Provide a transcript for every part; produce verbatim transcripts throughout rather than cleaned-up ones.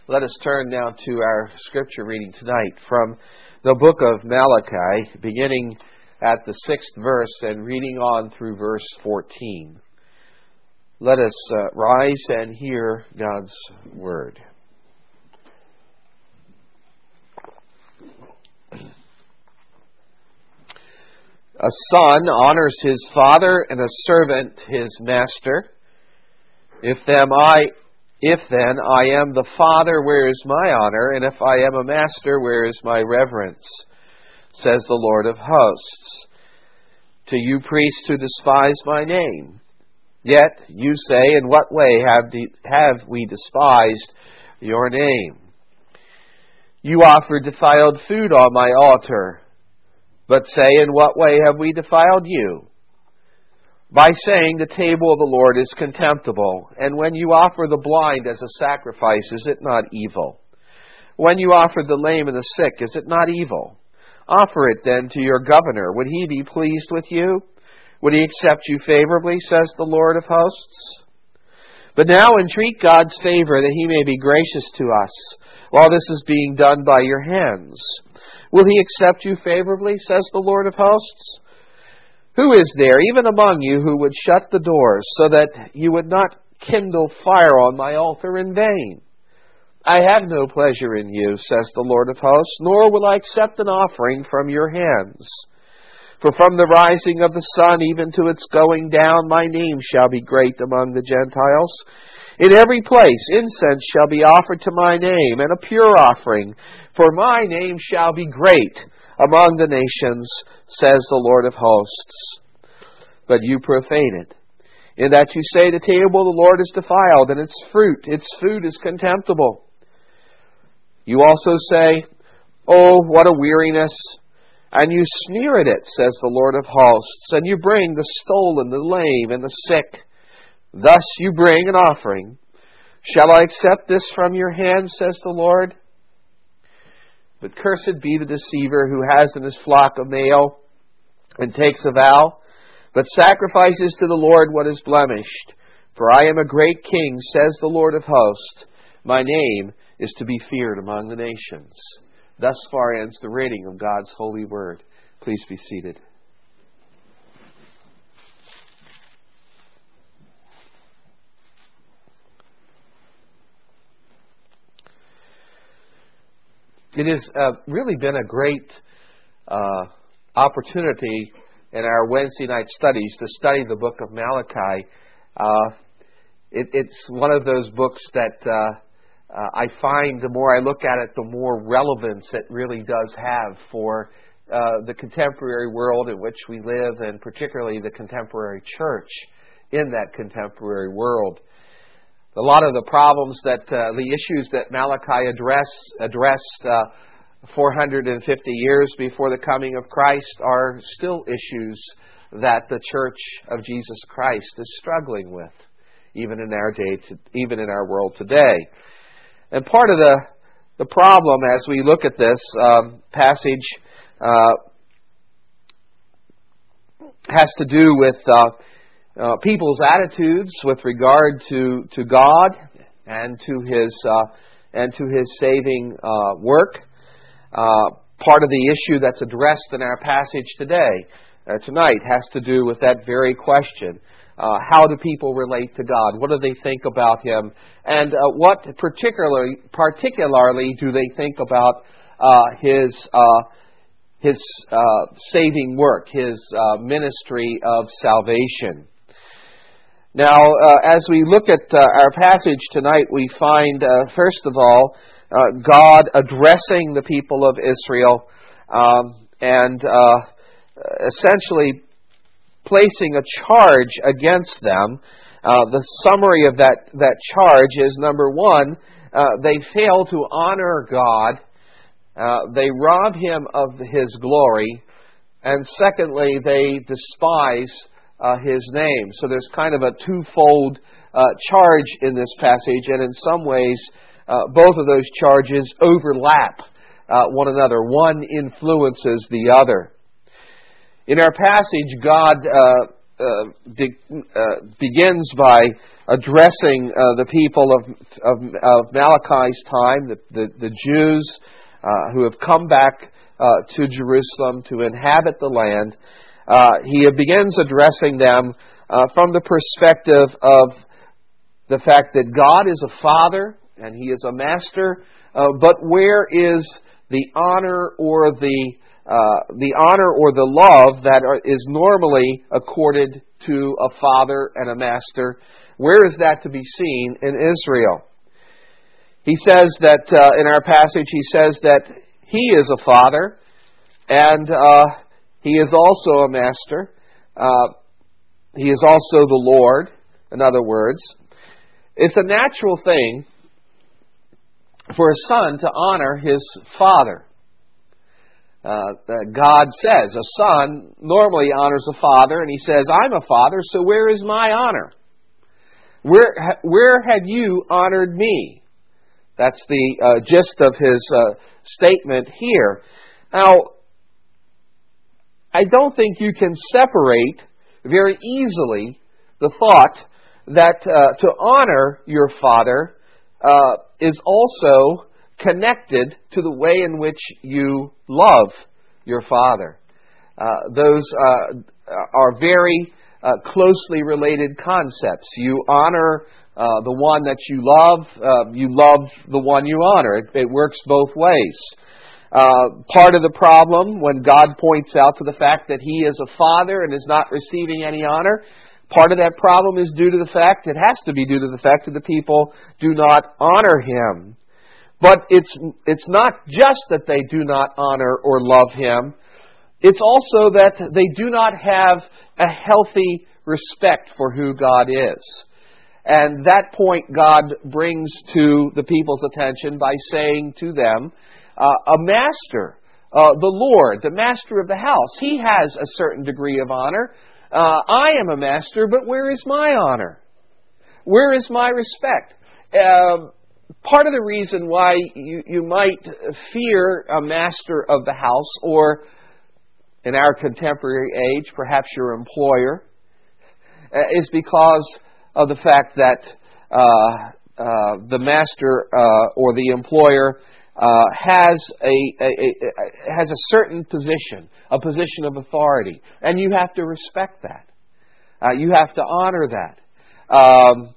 Let us turn now to our scripture reading tonight from the book of Malachi, beginning at the sixth verse and reading on through verse fourteen. Let us uh, rise and hear God's word. A son honors his father, and a servant his master. If then I, if then I am the father, where is my honor? And if I am a master, where is my reverence? Says the Lord of hosts. To you priests who despise my name. Yet you say, in what way have, de- have we despised your name? You offer defiled food on my altar. But say, in what way have we defiled you? By saying the table of the Lord is contemptible, and when you offer the blind as a sacrifice, is it not evil? When you offer the lame and the sick, is it not evil? Offer it then to your governor. Would he be pleased with you? Would he accept you favorably, says the Lord of hosts? But now entreat God's favor that he may be gracious to us, while this is being done by your hands. Will he accept you favorably, says the Lord of hosts? Who is there, even among you, who would shut the doors, so that you would not kindle fire on my altar in vain? I have no pleasure in you, says the Lord of hosts, nor will I accept an offering from your hands. For from the rising of the sun even to its going down, my name shall be great among the Gentiles. In every place incense shall be offered to my name, and a pure offering, for my name shall be great among the nations, says the Lord of hosts. But you profane it, in that you say the table of the Lord is defiled, and its fruit, its food is contemptible. You also say, oh, what a weariness! And you sneer at it, says the Lord of hosts, and you bring the stolen, the lame, and the sick. Thus you bring an offering. Shall I accept this from your hand, says the Lord? But cursed be the deceiver who has in his flock a male, and takes a vow, but sacrifices to the Lord what is blemished. For I am a great king, says the Lord of hosts. My name is to be feared among the nations. Thus far ends the reading of God's holy word. Please be seated. It has uh, really been a great uh, opportunity in our Wednesday night studies to study the book of Malachi. Uh, it, it's one of those books that uh, uh, I find the more I look at it, the more relevance it really does have for uh, the contemporary world in which we live, and particularly the contemporary church in that contemporary world. A lot of the problems that, uh, the issues that Malachi address, addressed uh, four hundred fifty years before the coming of Christ are still issues that the Church of Jesus Christ is struggling with, even in our day, to, even in our world today. And part of the the problem, as we look at this um, passage, uh, has to do with Uh, Uh, people's attitudes with regard to, to God and to His uh, and to His saving uh, work. Uh, part of the issue that's addressed in our passage today, uh, tonight, has to do with that very question: uh, how do people relate to God? What do they think about Him? And uh, what particularly particularly do they think about uh, His uh, His uh, saving work, His uh, ministry of salvation? Now, uh, as we look at uh, our passage tonight, we find, uh, first of all, uh, God addressing the people of Israel um, and uh, essentially placing a charge against them. Uh, the summary of that, that charge is, number one, uh, they fail to honor God. Uh, they rob Him of His glory. And secondly, they despise Uh, His name. So there's kind of a twofold uh, charge in this passage, and in some ways, uh, both of those charges overlap uh, one another. One influences the other. In our passage, God uh, uh, be, uh, begins by addressing uh, the people of, of, of Malachi's time, the, the, the Jews uh, who have come back uh, to Jerusalem to inhabit the land. Uh, he begins addressing them uh, from the perspective of the fact that God is a father and He is a master, uh, but where is the honor or the uh, the honor or the love that are, is normally accorded to a father and a master? Where is that to be seen in Israel? He says that uh, in our passage, he says that He is a father and uh, He is also a master. Uh, he is also the Lord, in other words. It's a natural thing for a son to honor his father. Uh, God says a son normally honors a father, and he says, I'm a father, so where is my honor? Where, where have you honored me? That's the uh, gist of his uh, statement here. Now, I don't think you can separate very easily the thought that uh, to honor your father uh, is also connected to the way in which you love your father. Uh, those uh, are very uh, closely related concepts. You honor uh, the one that you love. Uh, you love the one you honor. It, it works both ways. Uh, part of the problem when God points out to the fact that He is a father and is not receiving any honor, part of that problem is due to the fact, it has to be due to the fact that the people do not honor Him. But it's it's not just that they do not honor or love Him. It's also that they do not have a healthy respect for who God is. And that point God brings to the people's attention by saying to them, uh, a master, uh, the Lord, the master of the house, He has a certain degree of honor. Uh, I am a master, but where is my honor? Where is my respect? Uh, part of the reason why you, you might fear a master of the house, or in our contemporary age, perhaps your employer, uh, is because of the fact that uh, uh, the master uh, or the employer uh, has a, a, a has a certain position, a position of authority, and you have to respect that. Uh, you have to honor that. Um,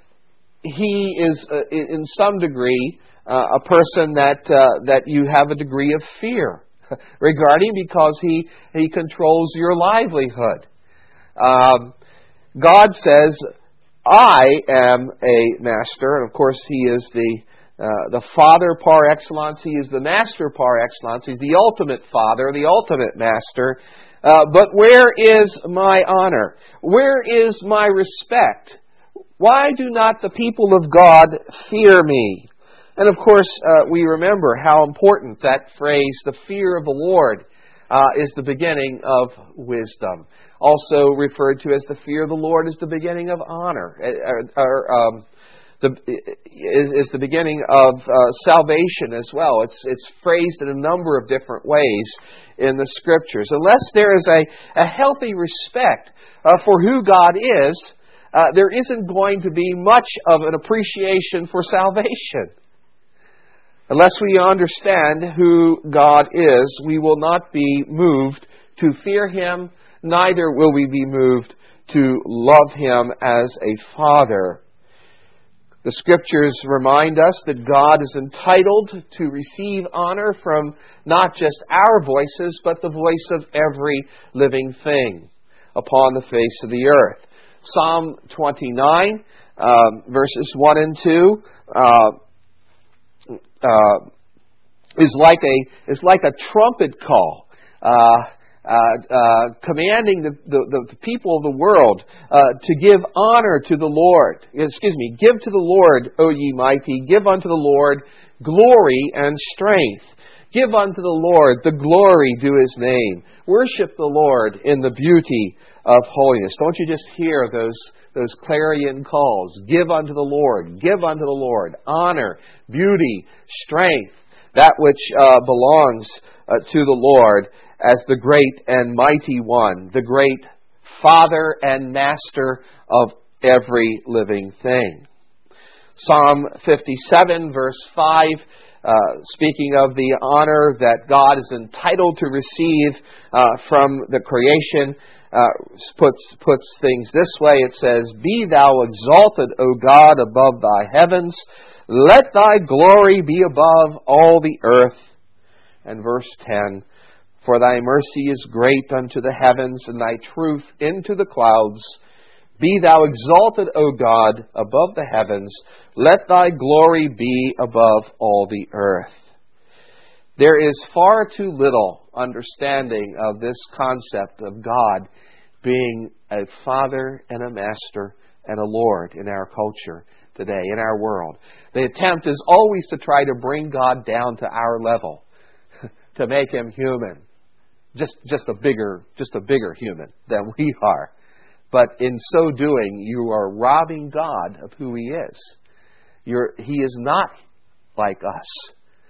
he is, uh, in some degree, uh, a person that uh, that you have a degree of fear regarding, because he he controls your livelihood. Um, God says, I am a master, and of course He is the uh, the Father par excellence. He is the Master par excellence. He's the ultimate Father, the ultimate Master. Uh, but where is my honor? Where is my respect? Why do not the people of God fear me? And of course, uh, we remember how important that phrase, the fear of the Lord, uh, is the beginning of wisdom. Also referred to as the fear of the Lord is the beginning of honor, or, or um, the, is the beginning of uh, salvation as well. It's it's phrased in a number of different ways in the Scriptures. Unless there is a, a healthy respect uh, for who God is, uh, there isn't going to be much of an appreciation for salvation. Unless we understand who God is, we will not be moved to fear Him, neither will we be moved to love Him as a Father. The Scriptures remind us that God is entitled to receive honor from not just our voices, but the voice of every living thing upon the face of the earth. Psalm twenty-nine, um, verses one and two, uh, uh, is like a is like a trumpet call. Uh, Uh, uh, commanding the, the, the people of the world uh, to give honor to the Lord. Excuse me, give to the Lord, O ye mighty, give unto the Lord glory and strength. Give unto the Lord the glory due His name. Worship the Lord in the beauty of holiness. Don't you just hear those those clarion calls? Give unto the Lord, give unto the Lord honor, beauty, strength, that which uh, belongs uh, to the Lord as the great and mighty one, the great Father and Master of every living thing. Psalm fifty-seven, verse five, uh, speaking of the honor that God is entitled to receive uh, from the creation, uh, puts, puts things this way. It says, "Be thou exalted, O God, above thy heavens. Let thy glory be above all the earth." And verse ten, "For thy mercy is great unto the heavens, and thy truth into the clouds. Be thou exalted, O God, above the heavens. Let thy glory be above all the earth." There is far too little understanding of this concept of God being a Father and a Master and a Lord in our culture today, in our world. The attempt is always to try to bring God down to our level, to make Him human. Just, just a bigger, just a bigger human than we are. But in so doing, you are robbing God of who He is. You're, he is not like us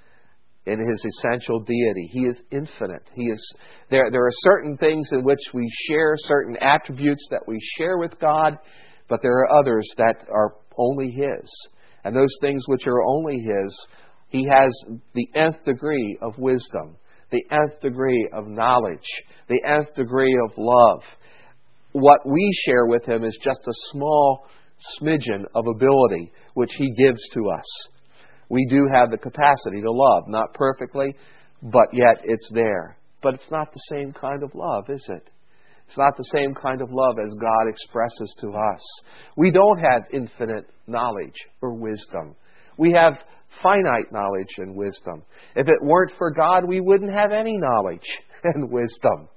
in His essential deity. He is infinite. He is there. There are certain things in which we share, certain attributes that we share with God, but there are others that are only His. And those things which are only His, He has the nth degree of wisdom, the nth degree of knowledge, the nth degree of love. What we share with Him is just a small smidgen of ability which He gives to us. We do have the capacity to love, not perfectly, but yet it's there. But it's not the same kind of love, is it? It's not the same kind of love as God expresses to us. We don't have infinite knowledge or wisdom. We have finite knowledge and wisdom. If it weren't for God, we wouldn't have any knowledge and wisdom.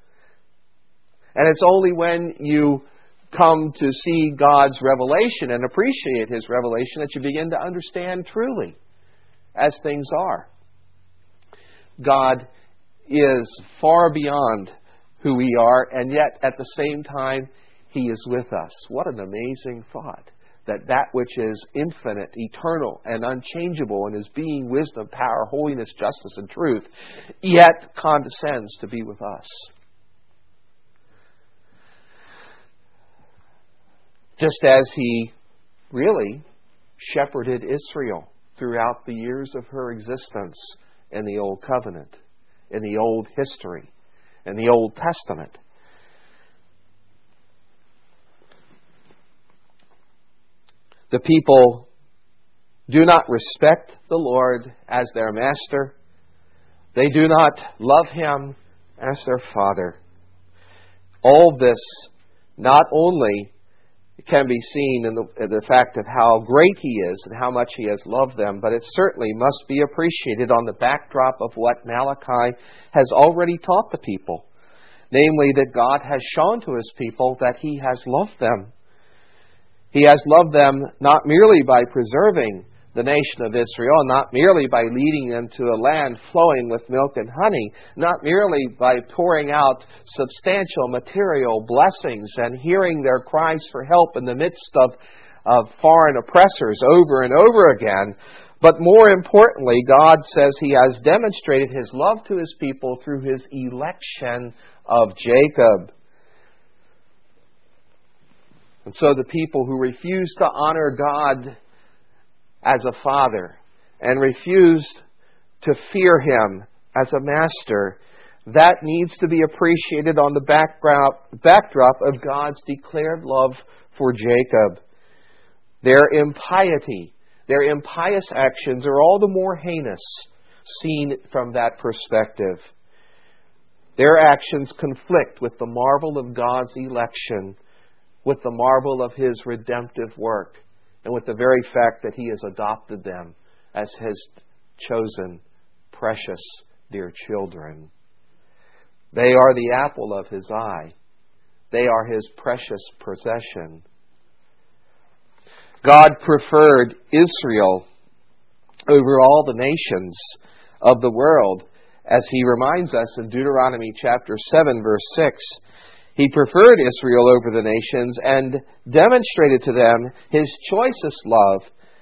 And it's only when you come to see God's revelation and appreciate His revelation that you begin to understand truly as things are. God is far beyond who we are, and yet at the same time, He is with us. What an amazing thought. That that which is infinite, eternal, and unchangeable in His being, wisdom, power, holiness, justice, and truth, yet condescends to be with us. Just as He really shepherded Israel throughout the years of her existence in the Old Covenant, in the Old History, in the Old Testament. The people do not respect the Lord as their master. They do not love Him as their Father. All this not only can be seen in the, in the fact of how great He is and how much He has loved them, but it certainly must be appreciated on the backdrop of what Malachi has already taught the people. Namely, that God has shown to His people that He has loved them. He has loved them not merely by preserving the nation of Israel, not merely by leading them to a land flowing with milk and honey, not merely by pouring out substantial material blessings and hearing their cries for help in the midst of, of foreign oppressors over and over again, but more importantly, God says He has demonstrated His love to His people through His election of Jacob. And so the people who refuse to honor God as a father and refused to fear Him as a master, that needs to be appreciated on the backdrop, backdrop of God's declared love for Jacob. Their impiety, their impious actions are all the more heinous seen from that perspective. Their actions conflict with the marvel of God's election, with the marvel of His redemptive work, and with the very fact that He has adopted them as His chosen, precious, dear children. They are the apple of His eye. They are His precious possession. God preferred Israel over all the nations of the world, as He reminds us in Deuteronomy chapter seven, verse six. He preferred Israel over the nations and demonstrated to them His choicest love.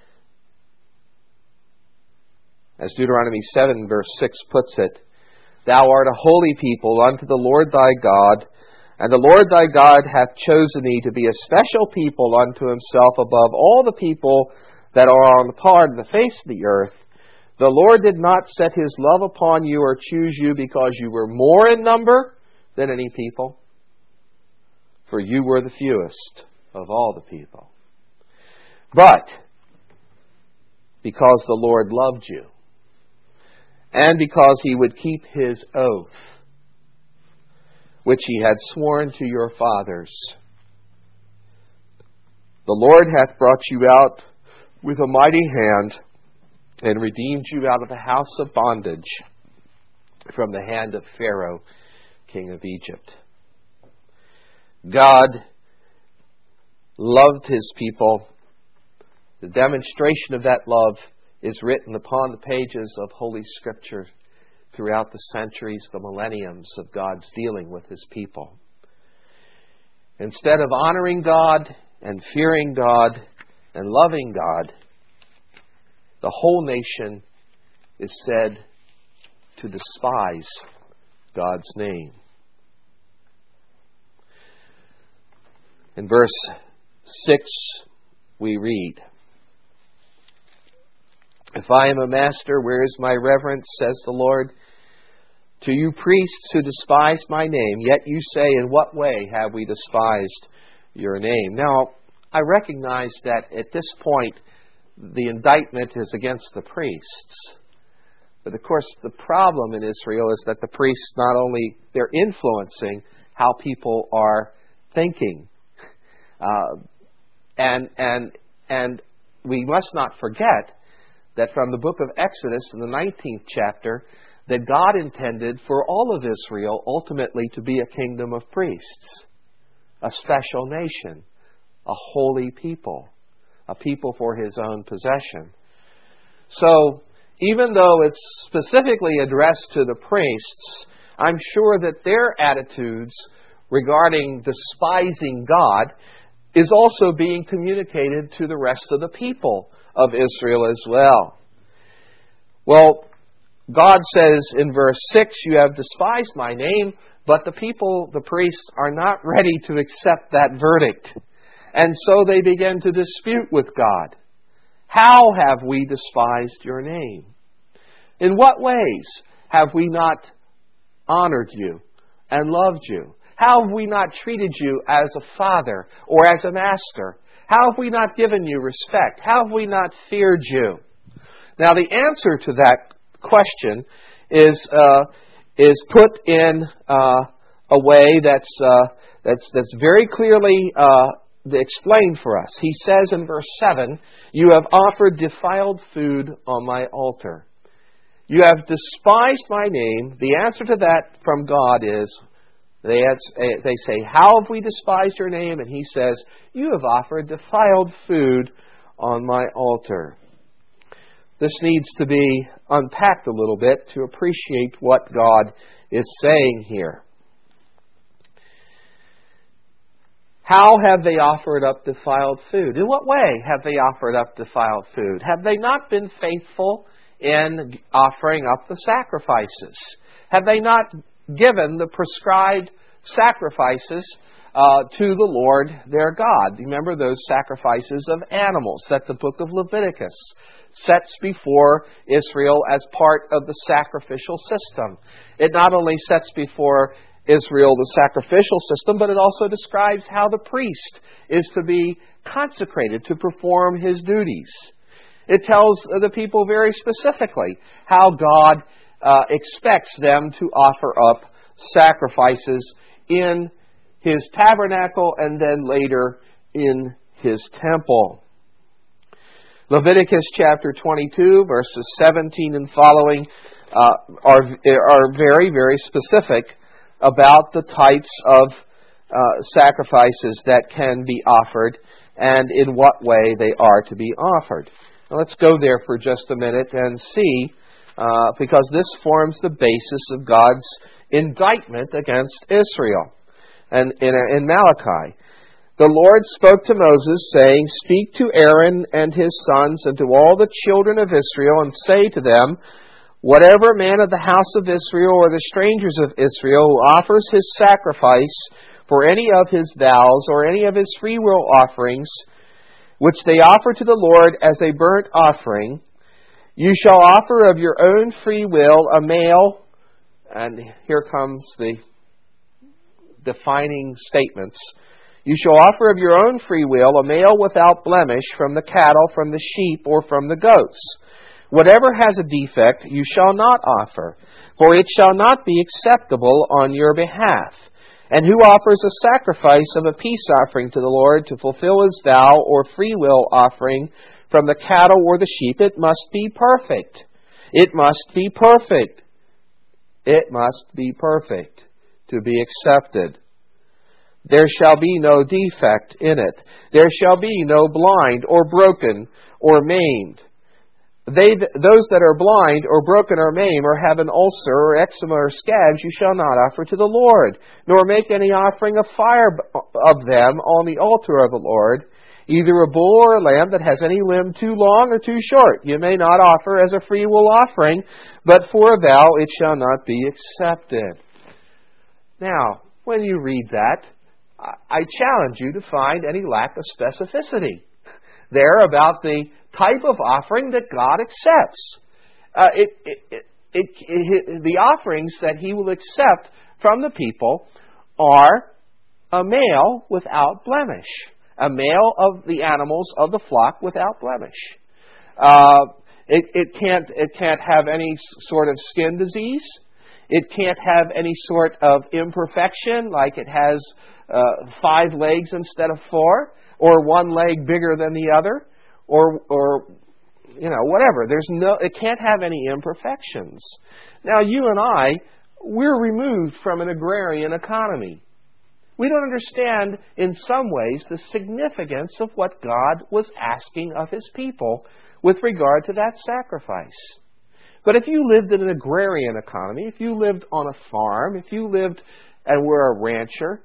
As Deuteronomy seven, verse six puts it, "Thou art a holy people unto the Lord thy God. And the Lord thy God hath chosen thee to be a special people unto himself above all the people that are on the part of the face of the earth. The Lord did not set his love upon you or choose you because you were more in number than any people, for you were the fewest of all the people. But because the Lord loved you, and because he would keep his oath, which he had sworn to your fathers, the Lord hath brought you out with a mighty hand, and redeemed you out of the house of bondage, from the hand of Pharaoh, king of Egypt. God loved his people. The demonstration of that love is written upon the pages of Holy Scripture throughout the centuries, the millenniums of God's dealing with his people. Instead of honoring God and fearing God and loving God, the whole nation is said to despise God's name. In verse six, we read, If I am a master, where is my reverence, says the Lord? To you priests who despise my name, yet you say, in what way have we despised your name? Now, I recognize that at this point, the indictment is against the priests. But of course, the problem in Israel is that the priests not only, they're influencing how people are thinking. Uh, and, and, and we must not forget that from the book of Exodus in the nineteenth chapter, that God intended for all of Israel ultimately to be a kingdom of priests, a special nation, a holy people, a people for his own possession. So, even though it's specifically addressed to the priests, I'm sure that their attitudes regarding despising God is also being communicated to the rest of the people of Israel as well. Well, God says in verse six, you have despised my name, but the people, the priests, are not ready to accept that verdict. And so they begin to dispute with God. How have we despised your name? In what ways have we not honored you and loved you? How have we not treated you as a father or as a master? How have we not given you respect? How have we not feared you? Now, the answer to that question is uh, is put in uh, a way that's uh, that's that's very clearly uh, explained for us. He says in verse seven, "You have offered defiled food on my altar. You have despised my name." The answer to that from God is, they they say, "How have we despised your name?" And he says, "You have offered defiled food on my altar." This needs to be unpacked a little bit to appreciate what God is saying here. How have they offered up defiled food? In what way have they offered up defiled food? Have they not been faithful in offering up the sacrifices? Have they not given the prescribed sacrifices uh, to the Lord their God? Remember those sacrifices of animals that the book of Leviticus sets before Israel as part of the sacrificial system. It not only sets before Israel the sacrificial system, but it also describes how the priest is to be consecrated to perform his duties. It tells the people very specifically how God uh, expects them to offer up sacrifices in his tabernacle and then later in his temple. Leviticus chapter twenty-two, verses seventeen and following uh, are, are very, very specific about the types of uh, sacrifices that can be offered and in what way they are to be offered. Now let's go there for just a minute and see, uh, because this forms the basis of God's indictment against Israel. And in, in Malachi, the Lord spoke to Moses, saying, "Speak to Aaron and his sons and to all the children of Israel, and say to them, Whatever man of the house of Israel or the strangers of Israel who offers his sacrifice for any of his vows or any of his freewill offerings, which they offer to the Lord as a burnt offering, you shall offer of your own free will a male, and here comes the defining statements. You shall offer of your own free will a male without blemish from the cattle, from the sheep, or from the goats. Whatever has a defect you shall not offer, for it shall not be acceptable on your behalf. And who offers a sacrifice of a peace offering to the Lord to fulfill his vow or free will offering from the cattle or the sheep, it must be perfect. It must be perfect. It must be perfect to be accepted. There shall be no defect in it. There shall be no blind or broken or maimed. They, those that are blind or broken or maimed or have an ulcer or eczema or scabs, you shall not offer to the Lord, nor make any offering of fire of them on the altar of the Lord, either a bull or a lamb that has any limb too long or too short. You may not offer as a freewill offering, but for a vow it shall not be accepted. Now, when you read that, I challenge you to find any lack of specificity there about the type of offering that God accepts. Uh, it, it, it, it, it, the offerings that He will accept from the people are a male without blemish, a male of the animals of the flock without blemish. Uh, it, it can't it can't have any sort of skin disease. It can't have any sort of imperfection, like it has uh, five legs instead of four, or one leg bigger than the other, or or you know whatever. There's no. It can't have any imperfections. Now you and I, we're removed from an agrarian economy. We don't understand in some ways the significance of what God was asking of His people with regard to that sacrifice. But if you lived in an agrarian economy, if you lived on a farm, if you lived and were a rancher,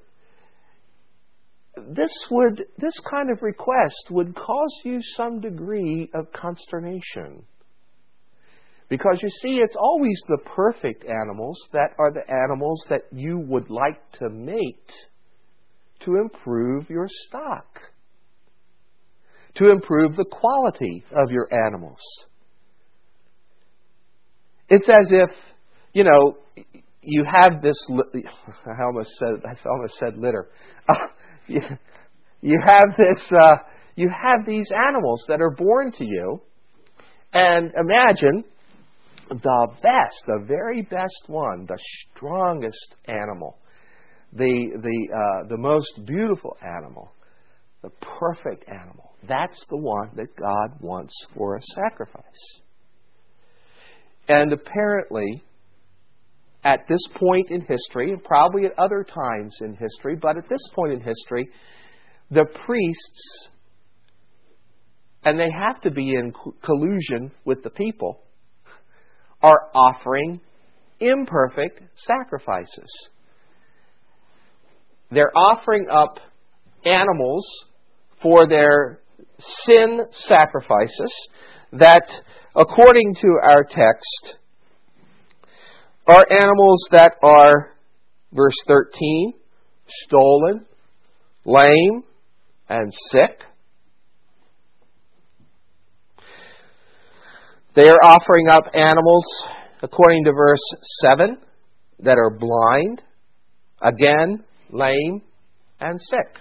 this would this kind of request would cause you some degree of consternation. Because you see, it's always the perfect animals that are the animals that you would like to mate to improve your stock, to improve the quality of your animals. It's as if, you know, you have this, I almost said, I almost said litter. Uh, you, you have this, uh, you have these animals that are born to you, and imagine the best, the very best one, the strongest animal, the the uh, the most beautiful animal, the perfect animal. That's the one that God wants for a sacrifice. And apparently, at this point in history, and probably at other times in history, but at this point in history, the priests, and they have to be in collusion with the people, are offering imperfect sacrifices. They're offering up animals for their sin sacrifices that, according to our text, are animals that are, verse thirteen, stolen, lame, and sick. They are offering up animals, according to verse seven, that are blind, again, lame, and sick.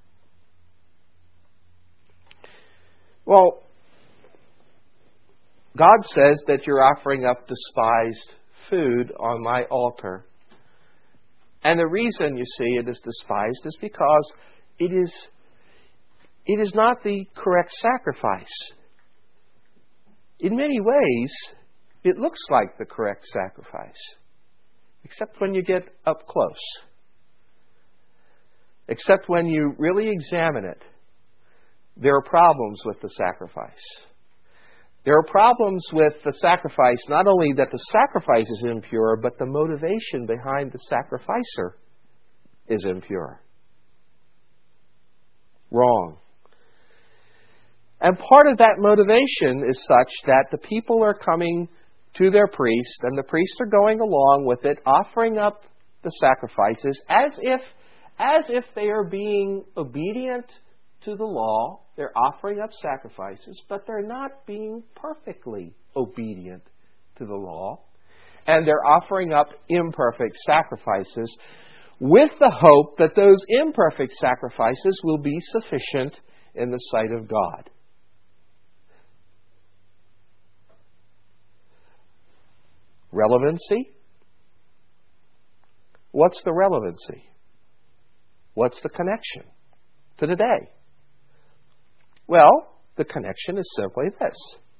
Well, God says that you're offering up despised food on my altar. And the reason, you see, it is despised is because it is, it is not the correct sacrifice. In many ways, it looks like the correct sacrifice, except when you get up close. Except when you really examine it, there are problems with the sacrifice. There are problems with the sacrifice, not only that the sacrifice is impure, but the motivation behind the sacrificer is impure. Wrong. And part of that motivation is such that the people are coming to their priest, and the priests are going along with it, offering up the sacrifices as if as if they are being obedient to the law. They're offering up sacrifices, but they're not being perfectly obedient to the law. And they're offering up imperfect sacrifices with the hope that those imperfect sacrifices will be sufficient in the sight of God. Relevancy? What's the relevancy? What's the connection to today? Well, the connection is simply this.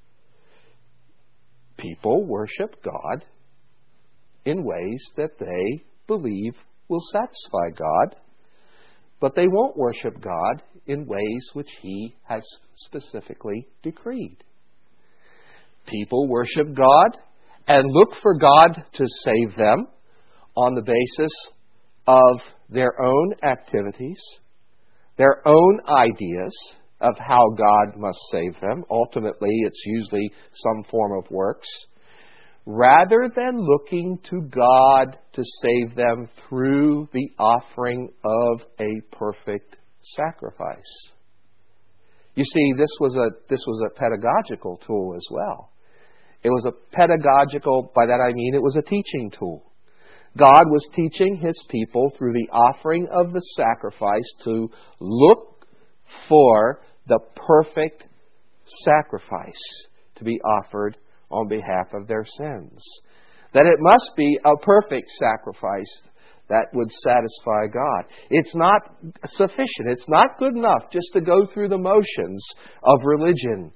People worship God in ways that they believe will satisfy God, but they won't worship God in ways which He has specifically decreed. People worship God and look for God to save them on the basis of their own activities, their own ideas of how God must save them. Ultimately, it's usually some form of works, rather than looking to God to save them through the offering of a perfect sacrifice. You see, this was a this was a pedagogical tool as well. It was a pedagogical, by that I mean it was a teaching tool. God was teaching His people through the offering of the sacrifice to look for the perfect sacrifice to be offered on behalf of their sins. That it must be a perfect sacrifice that would satisfy God. It's not sufficient. It's not good enough just to go through the motions of religion.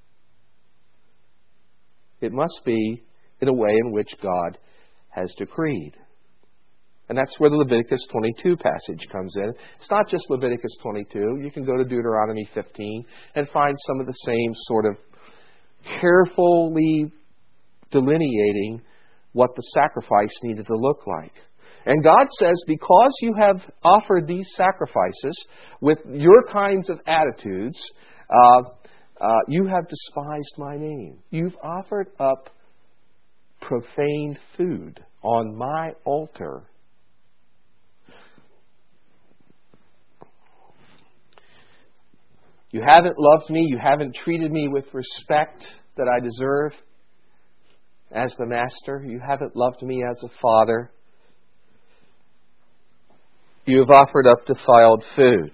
It must be in a way in which God has decreed. And that's where the Leviticus twenty-two passage comes in. It's not just Leviticus twenty-two. You can go to Deuteronomy fifteen and find some of the same sort of carefully delineating what the sacrifice needed to look like. And God says, because you have offered these sacrifices with your kinds of attitudes, uh, uh, you have despised my name. You've offered up profaned food on my altar. You haven't loved me. You haven't treated me with respect that I deserve as the master. You haven't loved me as a father. You have offered up defiled food.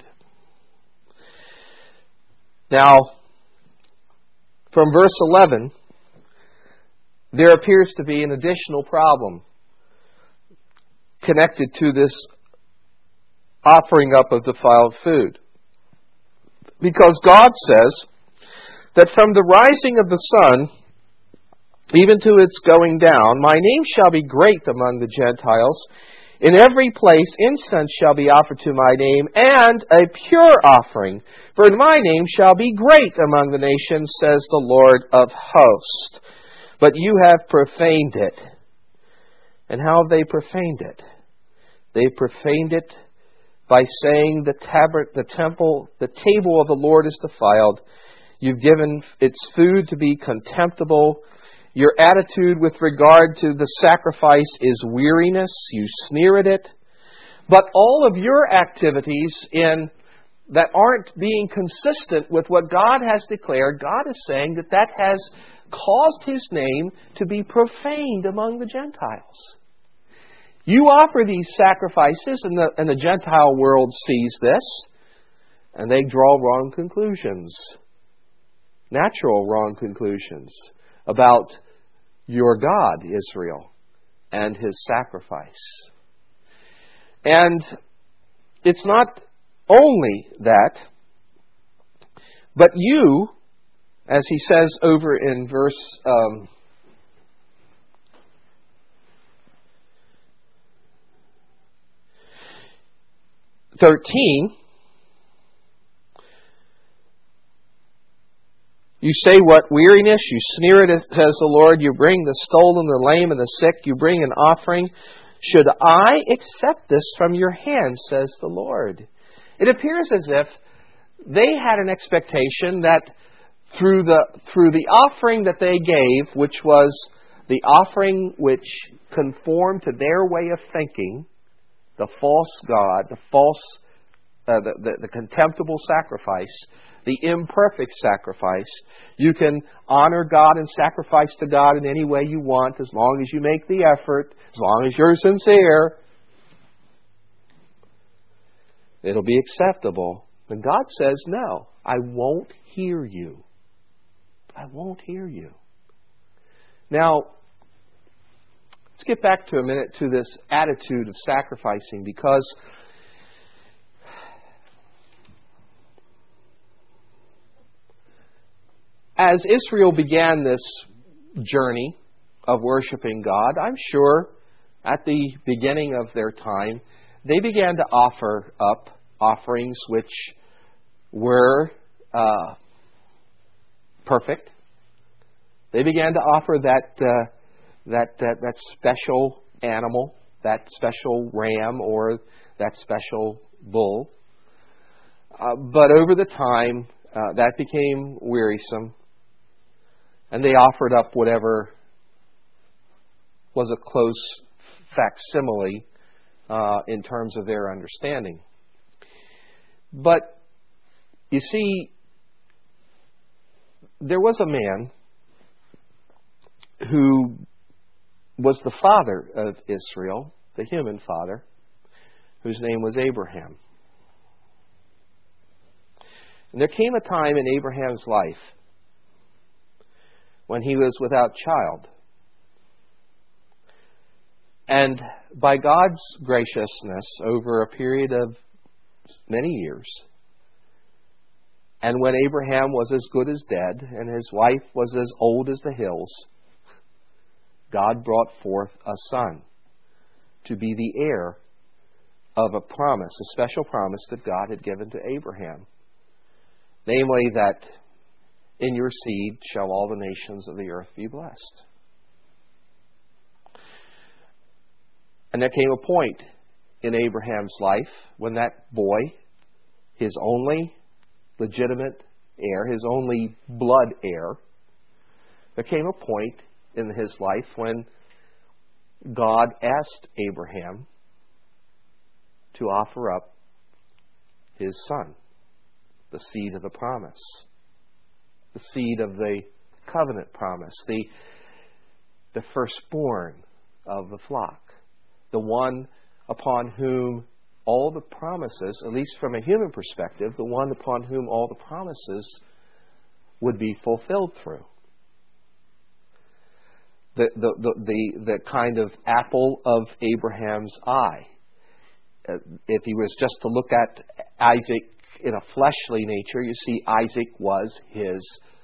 Now, from verse eleven, there appears to be an additional problem connected to this offering up of defiled food. Because God says that from the rising of the sun, even to its going down, my name shall be great among the Gentiles. In every place incense shall be offered to my name, and a pure offering. For my name shall be great among the nations, says the Lord of hosts. But you have profaned it. And how have they profaned it? They profaned it by saying the tab- the temple, the table of the Lord is defiled. You've given its food to be contemptible. Your attitude with regard to the sacrifice is weariness. You sneer at it. But all of your activities in that aren't being consistent with what God has declared, God is saying that that has caused His name to be profaned among the Gentiles. You offer these sacrifices, and the, and the Gentile world sees this, and they draw wrong conclusions, natural wrong conclusions about your God, Israel, and His sacrifice. And it's not only that, but you, as he says over in verse um, thirteen, you say what weariness, you sneer at it, says the Lord, you bring the stolen, the lame, and the sick, you bring an offering. Should I accept this from your hand, says the Lord? It appears as if they had an expectation that through the through the offering that they gave, which was the offering which conformed to their way of thinking, the false god, the false, uh, the, the, the contemptible sacrifice, the imperfect sacrifice. You can honor God and sacrifice to God in any way you want, as long as you make the effort, as long as you're sincere. It'll be acceptable. And God says, no, I won't hear you. I won't hear you. Now, let's get back to a minute to this attitude of sacrificing, because as Israel began this journey of worshiping God, I'm sure at the beginning of their time, they began to offer up offerings which were uh, perfect. They began to offer that, uh, that, that, that special animal, that special ram, or that special bull. Uh, but over the time, uh, that became wearisome. And they offered up whatever was a close facsimile uh, in terms of their understanding. But, you see, there was a man who was the father of Israel, the human father, whose name was Abraham. And there came a time in Abraham's life when he was without child. And by God's graciousness, over a period of many years, and when Abraham was as good as dead, and his wife was as old as the hills, God brought forth a son to be the heir of a promise, a special promise that God had given to Abraham. Namely, that in your seed shall all the nations of the earth be blessed. And there came a point in Abraham's life when that boy, his only legitimate heir, his only blood heir, there came a point in his life when God asked Abraham to offer up his son, the seed of the promise, the seed of the covenant promise, the, the firstborn of the flock, the one upon whom all the promises, at least from a human perspective, the one upon whom all the promises would be fulfilled through. The, the, the, the, the kind of apple of Abraham's eye. Uh, if he was just to look at Isaac in a fleshly nature, you see Isaac was his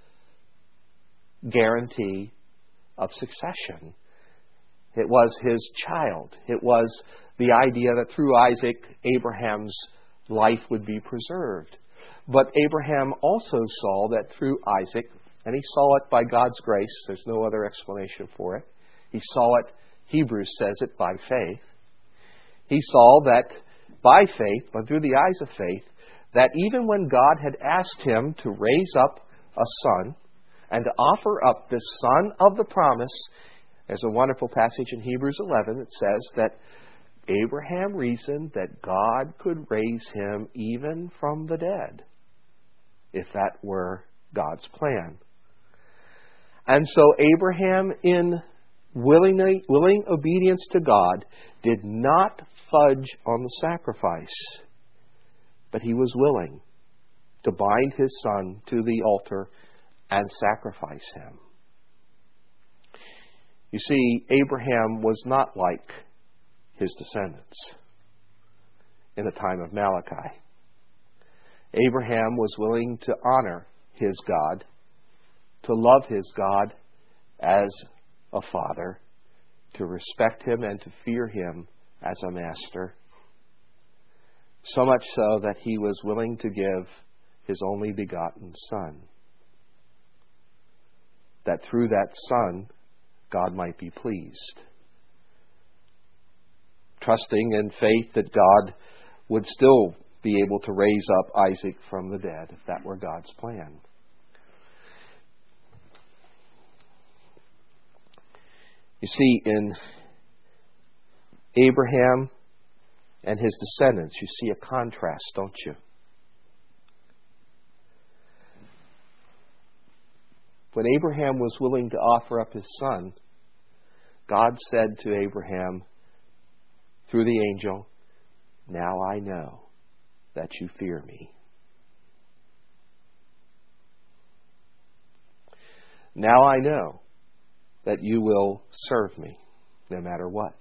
guarantee of succession. It was his child. It was the idea that through Isaac, Abraham's life would be preserved. But Abraham also saw that through Isaac, and he saw it by God's grace, there's no other explanation for it. He saw it, Hebrews says it, by faith. He saw that by faith, but through the eyes of faith, that even when God had asked him to raise up a son and to offer up this son of the promise, there's a wonderful passage in Hebrews eleven that says that Abraham reasoned that God could raise him even from the dead, if that were God's plan. And so Abraham, in willingly, willing obedience to God, did not fudge on the sacrifice, but he was willing to bind his son to the altar and sacrifice him. You see, Abraham was not like his descendants in the time of Malachi. Abraham was willing to honor his God, to love his God as a father, to respect him and to fear him as a master. So much so that he was willing to give his only begotten son, that through that son, God might be pleased. Trusting in faith that God would still be able to raise up Isaac from the dead, if that were God's plan. You see, in Abraham, and his descendants. You see a contrast, don't you? When Abraham was willing to offer up his son, God said to Abraham through the angel, "Now I know that you fear me. Now I know that you will serve me no matter what."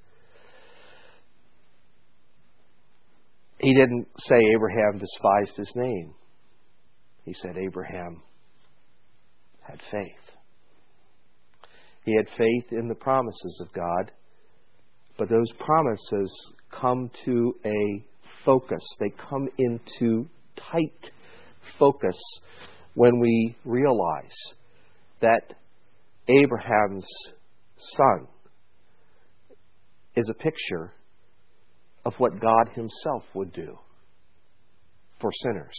He didn't say Abraham despised his name. He said Abraham had faith. He had faith in the promises of God, but those promises come to a focus. They come into tight focus when we realize that Abraham's son is a picture of what God himself would do for sinners.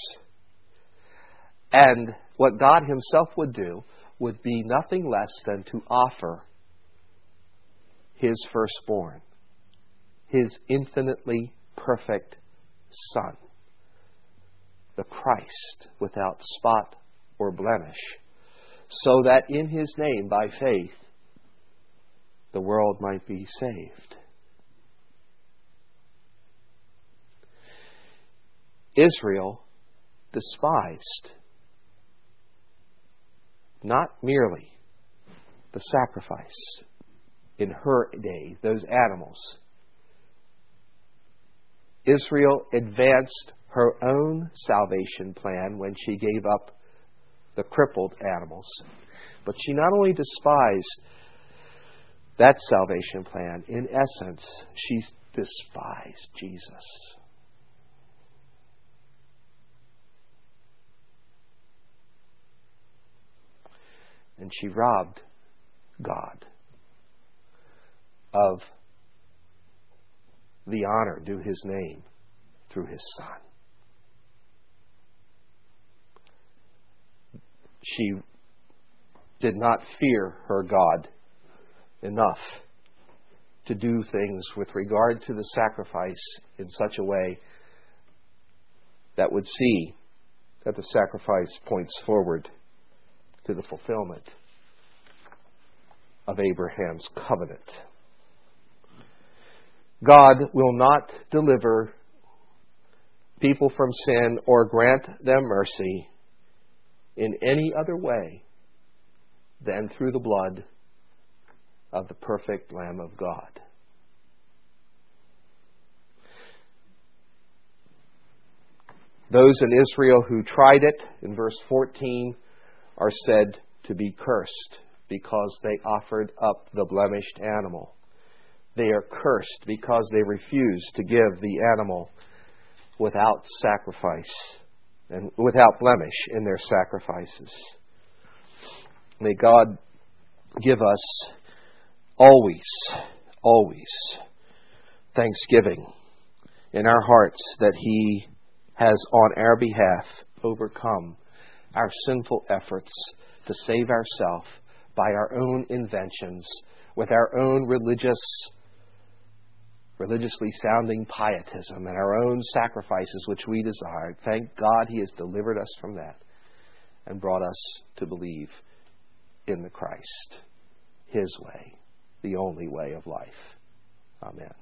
And what God himself would do would be nothing less than to offer his firstborn, his infinitely perfect Son, the Christ without spot or blemish, so that in his name, by faith, the world might be saved. Israel despised not merely the sacrifice in her day, those animals. Israel advanced her own salvation plan when she gave up the crippled animals. But she not only despised that salvation plan, in essence, she despised Jesus. And she robbed God of the honor due his name through his Son. She did not fear her God enough to do things with regard to the sacrifice in such a way that would see that the sacrifice points forward to the fulfillment of Abraham's covenant. God will not deliver people from sin or grant them mercy in any other way than through the blood of the perfect Lamb of God. Those in Israel who tried it, in verse fourteen, are said to be cursed because they offered up the blemished animal. They are cursed because they refused to give the animal without sacrifice and without blemish in their sacrifices. May God give us always, always thanksgiving in our hearts that He has on our behalf overcome our sinful efforts to save ourselves by our own inventions, with our own religious, religiously sounding pietism and our own sacrifices which we desired. Thank God He has delivered us from that and brought us to believe in the Christ, His way, the only way of life. Amen.